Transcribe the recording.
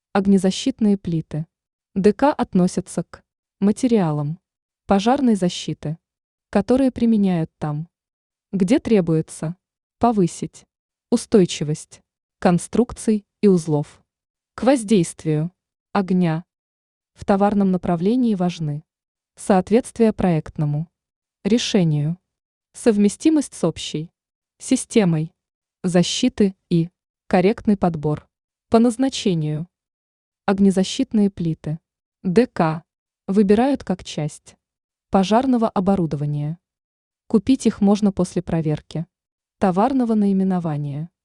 Огнезащитные плиты. ДК относятся к материалам пожарной защиты, которые применяют там, где требуется повысить устойчивость конструкций и узлов к воздействию огня. В товарном направлении важны соответствие проектному решению, совместимость с общей системой защиты и корректный подбор по назначению. Огнезащитные плиты ДК выбирают как часть пожарного оборудования. Купить их можно после проверки товарного наименования.